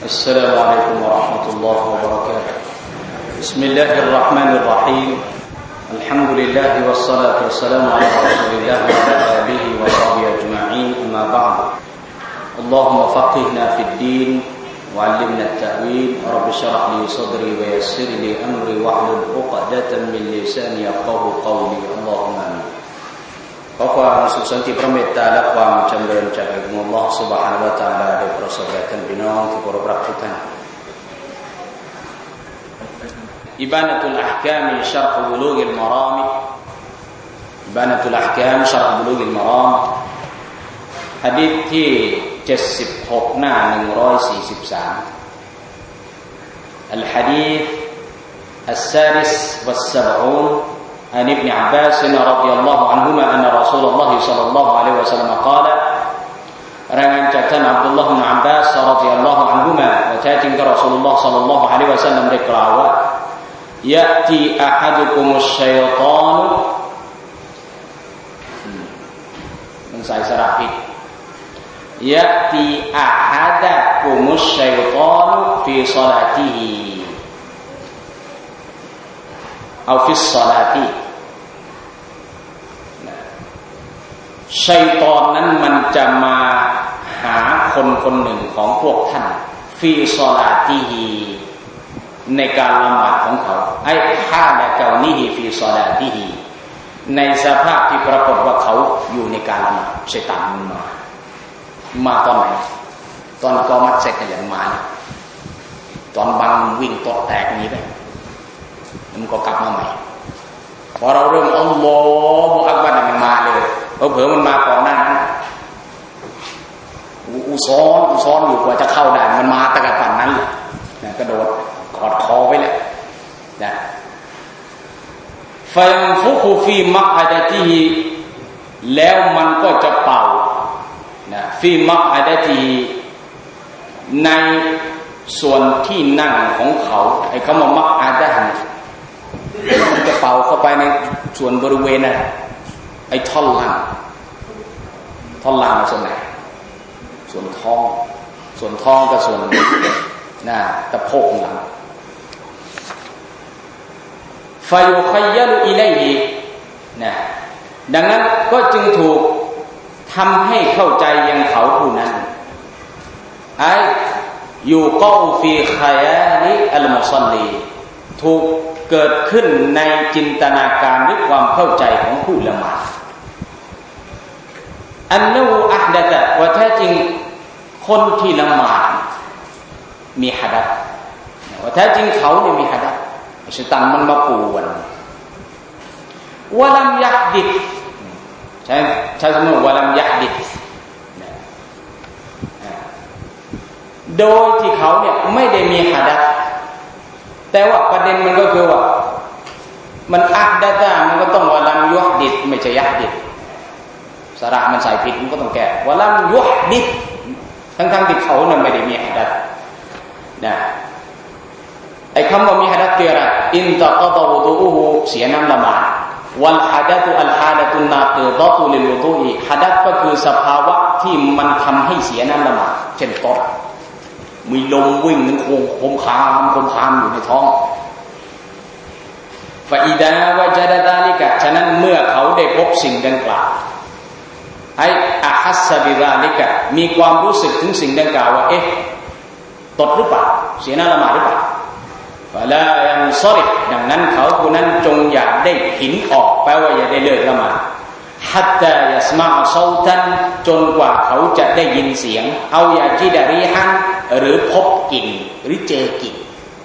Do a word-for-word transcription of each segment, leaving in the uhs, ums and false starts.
السلام عليكم ورحمة الله وبركاته بسم الله الرحمن الرحيم الحمد لله والصلاة والسلام على رسول الله وعلى آله وصحبه أجمعين أما بعد اللهم فقهنا في الدين وعلمنا التأويل رب اشرح لي صدري ويسر لي أمري واحلل عقدة من لساني يفقهوا قولي اللهم آمين ขอความสุขสันติพระเมตตาและความจำเริญจากอัลลอฮฺซุบฮานะฮูวะตะอาลาได้ประสบแด่ท่านพี่น้องที่เคารพรักทุกท่านอิบานะตุลอะห์กามชัรห์บุลูกิลมารามอิบานะตุลอะห์กามชัรห์บุลูกิลมารามหะดีษที่เจ็ดสิบหกหน้าหนึ่งร้อยสี่สิบสามอัลหะดีษอัสซาดิสวัสซะบอูนعن ابن عباس رضي الله عنهما أن رسول الله صلى الله عليه وسلم قال รายงานจากท่านอับดุลลอฮ์ อิบนุ อับบาส รอฎิยัลลอฮุอันฮุมาว่าแท้จริงท่านรอซูลุลลอฮ์ ศ็อลลัลลอฮุอะลัยฮิวะซัลลัมได้กล่าวว่ายะตีอะฮัดุกุมุชชัยฏอนมันใส่สระผิดยะตีอะฮัดุกุมุชชัยฏอนฟีศอลาติฮิเอาฟิศอลาติชัยฏอนนั้นมันจะมาหาคนคนหนึ่งของพวกท่านฟีศอลาติฮีในการละหมาดของเขาไอ้ฮาละกานิฮีฟีศอลาติฮีในสภาพที่ปรากฏว่าเขาอยู่ในการละหมาดชัยฏอนมันมามาตอนไหนตอนกอมัดเสร็จอย่างมาตอนบังวิ่งตดแตกนี้ไปมันก็กลับมาใหม่พอเราเริ่มอัลลอฮฺอักบัรมันมาเลยเผลอๆมันมาก่อนหน้านั้นอุซ้อนอุซ้อนอยู่กว่าจะเข้าได้มันมาตะกั่นนั้นแหละนะกระโดดกอดคอไว้แหละนะฟันฟุคุฟีมักอาดะติฮิแล้วมันก็จะเป่านะฟีมักอาดะติฮิในส่วนที่นั่งของเขาไอ้คำว่ามักอาดะห์มันจะเป่าเข้าไปในส่วนบริเวณนั้นไอ้ท่อนล่างท่อนล่างส่วนไหนส่วนท้องส่วนท้องกับส่วนน่ะตะโพกหลังฟายุคัยยะลุอิลัยฮินะดังนั้นก็จึงถูกทำให้เข้าใจยังเขาผู้นั้นไอ้อยู่กอฟีขยาลิอัลมุศอลลีถูกเกิดขึ้นในจินตนาการหรือความเข้าใจของผู้ละหมาดอันนูอัฮดะตะว่าแท้จริงคนที่ละหมาดมีหะดัษว่าแท้จริงเขาเนี่ยมีหะดัษชัยฏอนมันมาป่วนวะลัมยัฮดิษใช่ใช่สมมุติวะลัมยัฮดิษโดยที่เขาเนี่ยไม่ได้มีหะดัษแต่ว่าประเด็นมันก็คือว่ามันอักดะตะมันก็ต้องวะลัมยุฮดิษไม่ใช่ยัฮดิษสระมันใส่ผิดมันก็ต้องแก้วะลัมยุฮดิษทั้งๆที่เขาเนี่ยไม่ได้มีหะดัษนะไอ้คำว่ามีหะดัษคืออะไรอินตะกะฎะวุดูอูฮูเสียน้ำละหมาดวัลหะดัษอัลฮาละตุนนากิฎะตุลิลวุดูอีหะดัษก็คือสภาวะที่มันทำให้เสียน้ำละหมาดเช่นตดมีลมวิ่งนึงโคมโคมคามโคมคามอยู่ในท้องฟะอิดาวะจาดะซาลิกะฉะนั้นเมื่อเขาได้พบสิ่งดังกล่าวไอ้อะฮัสซะบิซาลิกะมีความรู้สึกถึงสิ่งดังกล่าวว่าเอ๊ะตดหรือเปล่าเสียน้ำละหมาดหรือเปล่าฟะลายันซอริฟดังนั้นเขาผู้นั้นจงอย่าได้หินออกแปลว่าอย่าได้เลิกละหมาดฮัตตายัสมาอะซอตันจนกว่าเขาจะได้ยินเสียงเอายาจิดะรีฮันหรือพบกลิ่นหรือเจอกลิ่น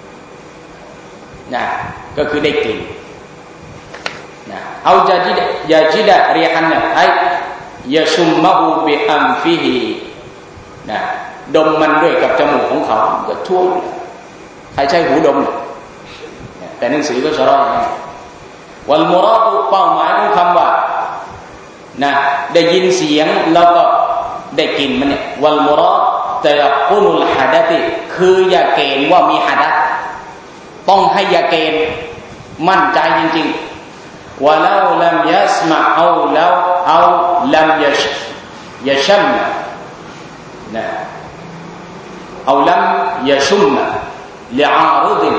นะก็คือได้กลิ่นนะเอายาจิดะยาจิดะรีฮันเนี่ยไอ้ยะชุมมะฮูบิอัมฟิฮินะดมมันด้วยกับจมูกของเขาก็ทั่วใครใช้หูดมแต่หนังสือก็ชะรอวัลมุราดุเป้าหมายของคำว่านะได้ยินเสียงแล้วก็ได้กลิ่นมันเนี่ยวัลมุราดตะยักกุนุลหะดัษคืออย่าเกณฑ์ว่ามีหะดัษต้องให้อย่าเกณฑ์มั่นใจจริงๆวะลาลัมยัสมะเอาแล้วเอาลัมยัชยะชัมนะ เอาลัมยะชุมนะลิอารุดิน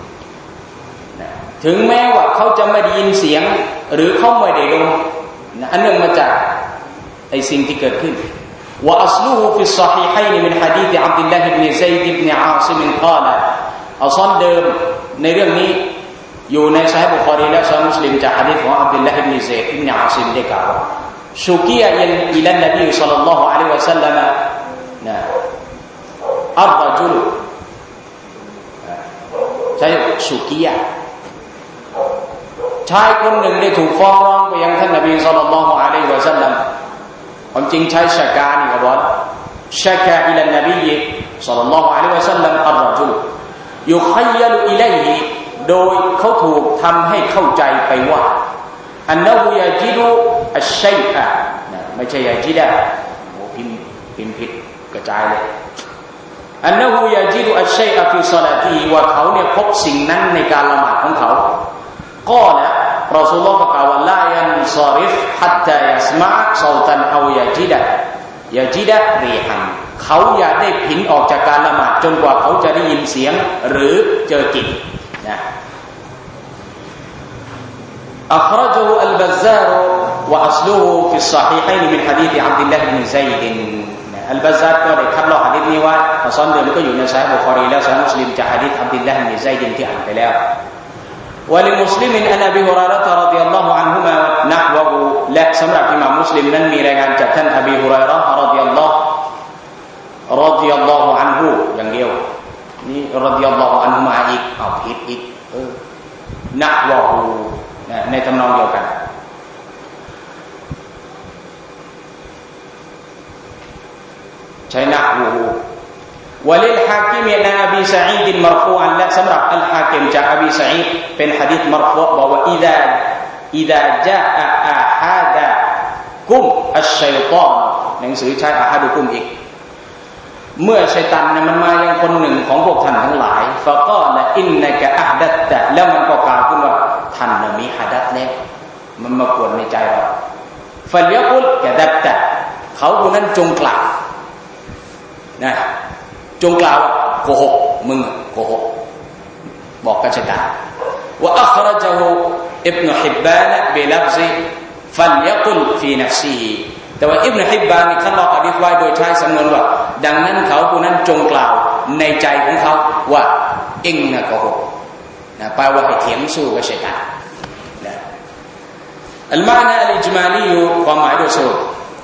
ถึงแม้ว่าเขาจะไม่ได้ยินเสียงหรือเขาไม่ได้ลมอันเนื่องมาจากไอ้สิ่งที่เกิดขึ้นว่าอัศลูฮุฟิศศอฮีฮัยน์มินหะดีษอับดุลลาฮ์อิบนุซัยดอิบนุอาซิมกล่าวอัศลเดิมในเรื่องนี้อยู่ในซอฮีฮ์บุคอรีและซอฮีฮ์มุสลิมจากหะดีษของอับดุลลาฮ์อิบนุซัยดอิบนุอาซิมได้กล่าวว่าชุกียะอิลันนบีศ็อลลัลลอฮุอะลัยฮิวะซัลลัมนะอัรจุลใช้ชุกียะชายคนหนึ่งได้ถูกฟ้องร้องไปยังท่านนบีศ็อลลัลลอฮุอะลัยฮิวะซัลลัมความจริงใช้ชะกานี่ก็บอกชะกาอิลันนบีศ็อลลัลลอฮุอะลัยฮิวะซัลลัมอัรจุลยุคัยยัลอิลัยฮิโดยเขาถูกทำให้เข้าใจไปว่าอันนะฮูยะจิดุอัชชัยอะไม่ใช่ยะจิดะโอ้พิมพ์พิมพ์ผิดกระจายเลยอันนะฮูยะจิดุอัชชัยอะฟิศอลาติฮิว่าเขาเนี่ยพบสิ่งนั้นในการละหมาดของเขาก็นะรอซูลุลลอฮ์กล่าวว่าลายันซอริฟฮัตตายัสมะซอตันเอายะจิดะยะจิดะรีฮันเขาอย่าได้ผินออกจากการละหมาดจนกว่าเขาจะได้ยินเสียงหรือเจอกลิ่นนะأخرجه البزار وأصله في الصحيحين من حديث عبد الله بن زيد البزار ก็ได้คัดลอกหะดีษนี้ไว้อัศลเดิมก็อยู่ในซอฮีฮ์บุคอรีและซอฮีฮ์มุสลิมจากหะดีษอับดุลลาฮ์บินซัยดที่อ่านไปแล้วولمسلم أن أبي هريرة رضي الله عنهما نحوه และสำหรับอิหม่ามมุสลิมนั้นมีรายงานจากท่านอบีฮุรอยเราะห์รอฎิยัลลอฮุรอฎิยัลลอฮุอันฮุอย่างเดียวนี่รอฎิยัลลอฮุอันฮุมาอีกเอาผิดอีกเออนะฮวะฮูในทำนองเดียวกันใช้นะฮูوللحاكم عن أبي سعيد مرفوعا لا سمع الحاكم جاء أبي سعيدเป็นหะดีษมรฟูอ์บอกว่า إذا إذا جاء أحدكم الشيطان หนังสือใช้อะฮัดุกุมอีกเมื่อชัยฏอนนั้นมันมายังคนหนึ่งของพวกท่านทั้งหลายฟะกอละอินนะกะอะฮดัตตะแล้วมันก็กล่าวขึ้นว่าท่านน่ะมีหะดัษแล้วมันมากวนในใจเราฟัลยะกุลกะดัตตะเขาผู้นั้นจงกล่าวนะจงกล่าวโกหกมึงโกหกบอกกับชัยฏอนว่าอัครจะฮูอิบนุฮิบบานบิลัฟซิฟัลยะกุลฟีนัฟซีฮิแต่ว่าอิบนุฮิบบานนี่คัดลอกหะดีษไว้โดยใช้สำนวนว่าดังนั้นเขาผู้นั้นจงกล่าวในใจของเขาว่าเอ็งน่ะโกหกนะแปลว่าให้เถียงสู้กับชัยฏอนนะอัลมานะอัลอิจมาลีความหมายโดยสรุป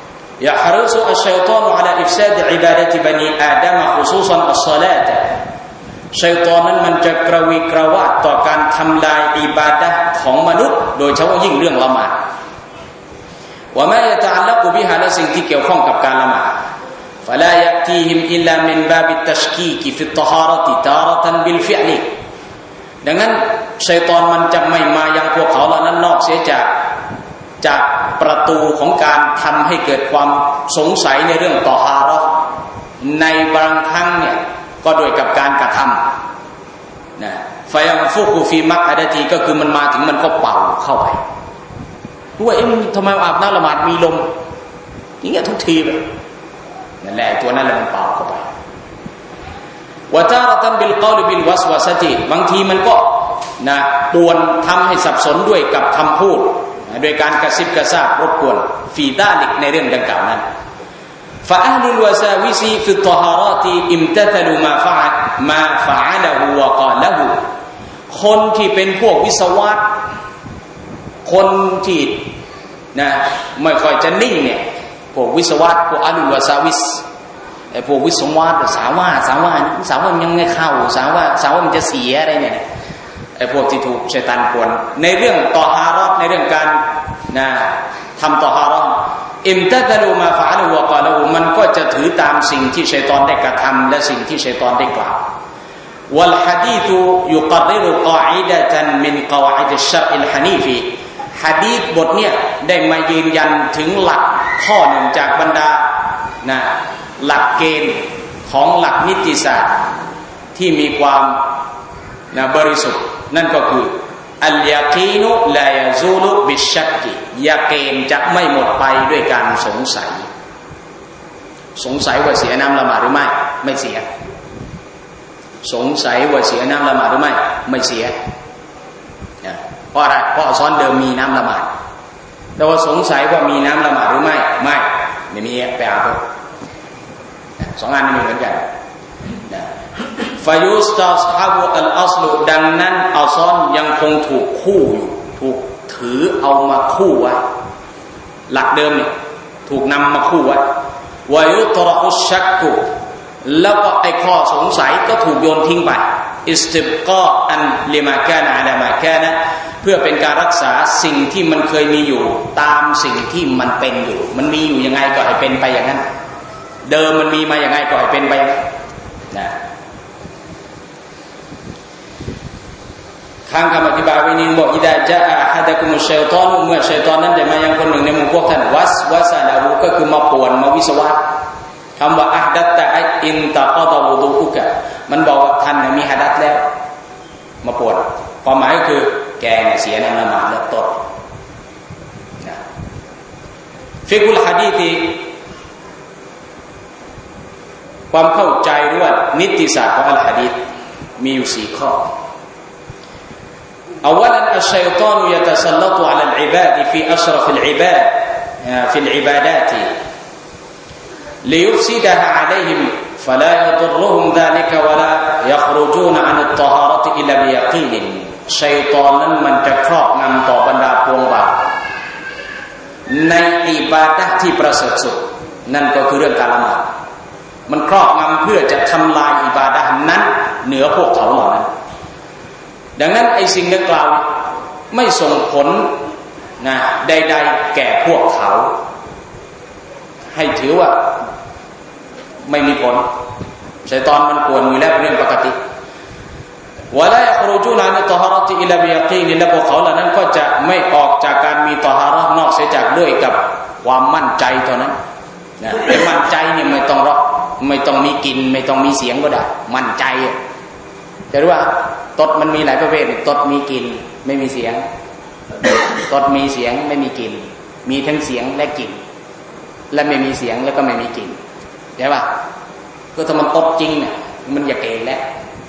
يحرص الشيطان على إفساد عبادة بني آدم خصوصا الصلاة ชัยฏอนนั้นมันจะกระวีกระวาดต่อการทำลายอิบาดะห์ของมนุษย์โดยเฉพาะยิ่งเรื่องละหมาดว่าما يتعلق بها และสิ่งที่เกี่ยวข้องกับการละหมาด فلا يأتيهم إلا من باب التشكيك في الطهارة تارة بالفعل ดังนั้นชัยฏอนมันจะไม่มายังพวกเขาเหล่านั้นนอกเสียจากจากประตูของการทำให้เกิดความสงสัยในเรื่องตอฮาเราะห์ในบางครั้งเนี่ยก็โดยกับการกระทำนะฟายันฟุกุฟีมักฮะดะตีก็คือมันมาถึงมันก็เป่าเข้าไปว่าเอ๊ะทำไมอาบน้ำละหมาดมีลมอย่างเงี้ยทุกทีเลยนั่นแหละตัวนั้นแหละมันเป่าเข้าไปวะตาระตันบิลกอลบิลวัสวะซะติบางทีมันก็นะป่วนทำให้สับสนด้วยกับคำพูดโดยการกระซิบกระซาบรบกวนฟีดาลิกในเรื่องดังกล่าวนั้นฟะอะห์ลุลวะซาวิซีฟิตตอฮาราติอิมตะซะลูมาฟะอะมาฟะอะละฮูวะกาละฮูคนที่เป็นพวกวิศวะคนที่นะไม่ค่อยจะนิ่งเนี่ยพวกวิศวะพวกอะลุลวะซาวิสไอ้พวกวิศวะสาวว่าสาวว่าสาวว่ายังไม่เข้าสาวว่าสาวว่ามันจะเสียอะไรเนี่ยไอ้พวกที่ถูกชัยฏอนกวนในเรื่องตอฮาเราะห์ในเรื่องการนะทำตอฮาเราะห์อิมตะซะลูมาฟะอะละฮูวะกาละฮูมันก็จะถือตามสิ่งที่ชัยฏอนได้กระทำและสิ่งที่ชัยฏอนได้กล่าววัลหะดีษยุกะรริรุกออิดะตันมินกอวาอิดอัชชัรอิลฮะนีฟีหะดีษบทเนี้ยได้มายืนยันถึงหลักข้อหนึ่งจากบรรดานะหลักเกณฑ์ของหลักนิติศาสตร์ที่มีความนะบริสุทธิ์นั่นก็คืออัลยากีนุลายาซูลุบิชักกิยาเกนจะไม่หมดไปด้วยการสงสัยสงสัยว่าเสียน้ำละหมาดหรือไม่ไม่เสียสงสัยว่าเสียน้ำละหมาดหรือไม่ไม่เสียเพราะอะไรเพราะซ้อนเดิมมีน้ำละหมาดแต่ว่าสงสัยว่ามีน้ำละหมาดหรือไม่ไม่ไม่มีไปอาบสองอันนี้เหมือนกันฟายุสตาสฮาบุอัลอัสลุดังนั้นอัลซอนยังคงถูกคู่อยู่ถูกถือเอามาคู่ไว้หลักเดิมเนี่ยถูกนำมาคู่ไว้วายุตรอุชักกุแล้วก็ไอ้ข้อสงสัยก็ถูกโยนทิ้งไปอิสติบกออันลิมาแกนะอะลามาแกนะเพื่อเป็นการรักษาสิ่งที่มันเคยมีอยู่ตามสิ่งที่มันเป็นอยู่มันมีอยู่ยังไงก็ให้เป็นไปอย่างนั้นเดิมมันมีมาอย่างไงก็ให้เป็นไปนะข้างคำอธิบายไว้นี้บอกอิดะจาอะฮัดะกุมุชชัยฏอนเมื่อชัยฏอนนั้นจะมายังคนหนึ่งในหมู่พวกท่านวัสวะซะลาหูก็คือมาป่วนมาวิสวาสคำว่าอะห์ดัตตะอินตะกอฎอวุดูอุกะมันบอกว่าท่านมีหะดัษแล้วมาป่วนความหมายก็คือแกเสียน้ำละหมาดแล้วตดนะฟิกุลหะดีษความเข้าใจด้วยนิติศาสตร์ของอัลหะดีษมีอยู่สี่ข้อأولا الشيطان يتسلط على العباد في أشرف العباد في العبادات ليفسدها عليهم فلا يضرهم ذلك ولا يخرجون عن الطهارة إلا بيقين الشيطان นั้นมันจะครอบงำต่อบรรดาพวงบาปในอิบาดะห์ที่ประเสริฐสุดนั่นก็คือเรื่องการละหมาดมันครอบงำเพื่อจะทำลายอิบาดะห์นั้นเหนือพวกเขาเหล่านั้นดังนั้นไอ้สิ่งดังกล่าวไม่ส่งผลนะใดๆแก่พวกเขาให้ถือว่าไม่มีผลชัยฏอนมันกวนอยู่แล้วเป็นเรื่องปกติวะลายัครูจูนะอันตอฮาเราะติอิลลาบิยะกีนและพวกเขาเหล่านั้นก็จะไม่ออกจากการมีตอฮาเราะห์นอกเสียจากด้วยกับความมั่นใจเท่านั้นนะไอ้มั่นใจเนี่ยไม่ต้องรอไม่ต้องมีกลิ่นไม่ต้องมีเสียงก็ได้มั่นใจจะรู้ว่าตดมันมีหลายประเภทตดมีกลิ่นไม่มีเสียงตดมีเสียงไม่มีกลิ่นมีทั้งเสียงและกลิ่นและไม่มีเสียงแล้วก็ไม่มีกลิ่นใช่ป่ะก็ถ้ามันตดจริงเนี่ยมันอย่าเกลแล้ว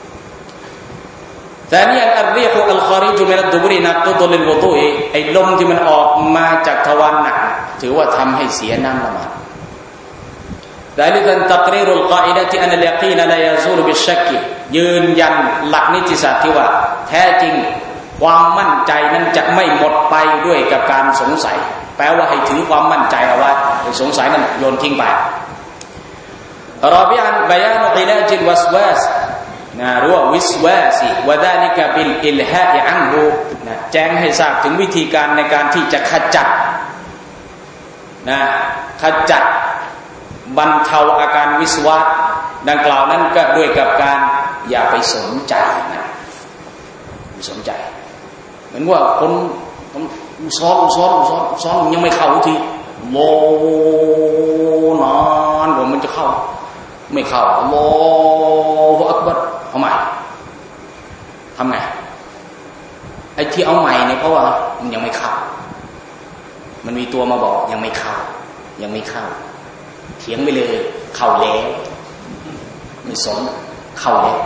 แต่นี่อันเรียกว่าอัลคอริจูมินัดดุบรีนักตุลิลวุตุไอ้ลมที่มันออกมาจากทวารหนักถือว่าทำให้เสียน้ำละหมาดذلك تقرير القاعدة أن اليقين لا يزول بالشك ยืนยันหลักนิติศาสตร์ที่ว่าแท้จริงความมั่นใจนั้นจะไม่หมดไปด้วยกับการสงสัยแปลว่าให้ถือความมั่นใจเอาไว้สงสัยนั้นโยนทิ้งไปรอบิอันบยานอิลาจิลวัสวาสนะหรือว่าวิสวาสิวะดาลิกะบิลอิลฮาอิอันฮูนะแจ้งให้ทราบถึงวิธีการในการที่จะขจัดนะขจัดบรรเทาอาการวิสวาสดังกล่าวนั้นก็ด้วยกับการอย่าไปสนใจนะไม่สนใจเหมือนว่าคนซ้อมซ้อมซ้อมซ้อมยังไม่เข้าทีโลนานกว่ามันจะเข้าไม่เข้าโลอักบัรเอาใหม่ทำไงไอ้ที่เอาใหม่เนี่ยเพราะว่ามันยังไม่เข้ามันมีตัวมาบอกยังไม่เข้ายังไม่เข้าเถียงไปเลยเข้าแล้วไม่สนเข้าแล้ว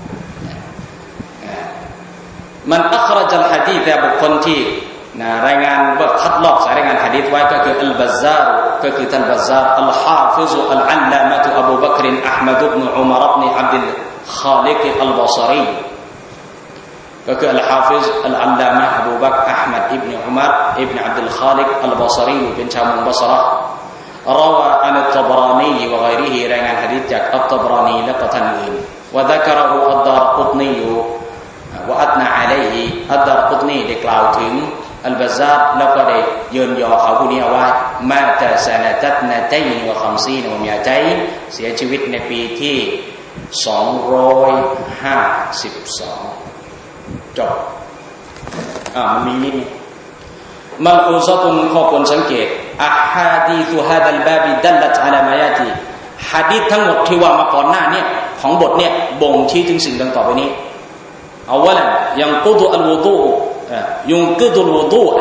มันอัครจัลหะดีษแต่บุคคลที่รายงานว่าคัดลอกสายรายงานหะดีษไว้ก็คืออัลบัซซาร์ก็คือท่านบัซซาร์อัลฮาฟิซอัลอัลลามะตุอบูบักรอะห์มัดอิบนุอุมารอิบนุอับดุลคอลิกอัลบศรีก็คืออัลฮาฟิซอัลอัลลามะอบูบักรอะห์มัดอิบนุอุมารอิบนุอับดุลคอลิกอัลบศรีเป็นชาวเมืองบศระروى عن الطبراني وغيره รายงานหะดีษจากอัตตบรานีและก็ท่านอื่น وذكره الدارقطني وأثنى عليه الدارقطني ได้กล่าวถึงอัลบัซซาร์แล้วก็ได้เยินยอเขาผู้นี้เอาไว้มาตะซะนะตัตนะตัยนวะคัมซีนวะมิอะตัยนเสียชีวิตในปีที่สองร้อยห้าสิบสองจบอ่ามันมีนี่มัลอูซะตุนข้อควรสังเกตอะฮาดีซุฮาดัลบาบิดัลลัตอะลามายาติหะดีษทั้งหมดที่ว่ามาก่อนหน้านี้ของบทเนี่ยบ่งชี้ถึงสิ่งดังต่อไปนี้อาวะลันยังกุดุอัลวุดูยุงกุดุอัลวุดู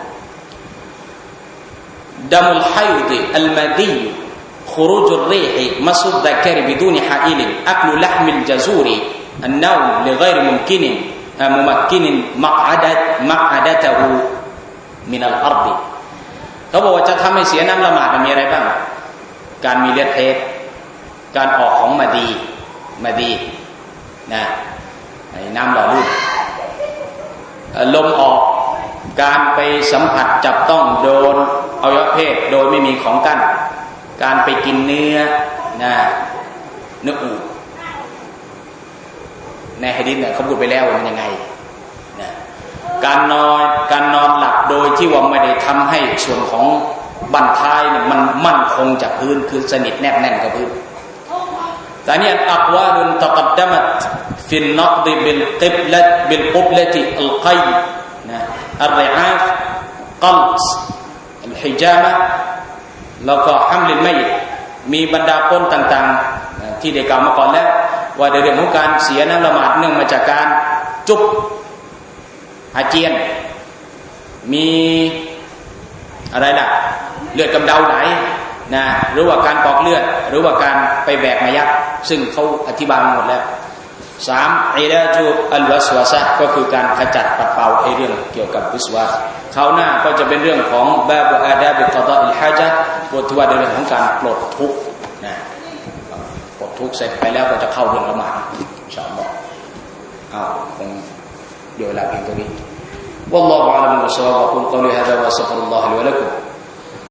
ดัมุลฮัยฎอัลมาดีخروج الريح مس الذكر بدون حائل أكل لحم الجزور อันนาลิฆอยริมุมกินมุมักกินมักอาดัตมักอาดัตหูมินัลอัรฎิเขาบอกว่าจะทำให้เสียน้ำละหมาดมีอะไรบ้างการมีเลือดเพชรการออกของมาดีมาดีนะน้ำหล่อลื่นลมออกการไปสัมผัสจับต้องโดนอวัยวะเพศโดยไม่มีของกั้นการไปกินเนื้อนะเนื้ออูฐในหะดีษเนี่ยเขาพูดไปแล้วว่ามันยังไงนะการนอนการนอนหลับโดยที่ว่าไม่ได้ทำให้ส่วนของบั้นท้ายเนี่ยมันมั่นคงจากพื้นคือสนิทแนบแน่นกับพื้นแต่เนี่ยอักวาลุนตะกัดดะมัตฟินนักดิบิลกิบละบิลกุบละติอัลกัยนะอัลริอาฟกัลส์อัลฮิจามะแล้วก็ฮัมลิลมัยต์มีบรรดาปนต่างๆที่ได้กล่าวมาก่อนแล้วว่าในเรื่องของการเสียน้ำละหมาดเนื่องมาจากการจุบอาเจียนมีอะไรล่ะเลือดกำเดาไหลนะหรือว่าการปอกเลือดหรือว่าการไปแบกมายัดซึ่งเขาอธิบายหมดแล้วสามอิลาจุอัลวัสวาสะก็คือการขจัดปัดเป่าไอ้เรื่องเกี่ยวกับวิสวาสคราวหน้าก็จะเป็นเรื่องของบาบอาดาบิกอฎออิลฮาญะห์บทที่ว่าในเรื่องของการปลดทุกข์นะปลดทุกข์เสร็จไปแล้วก็จะเข้าเรื่องละหมาดอินชาอัลลอฮ์อ้าวคงเดี๋ยวเวลาเพียงเท่านี้ والله أعلم بالصواب. أقول قولي هذا وأستغفر الله لي ولكم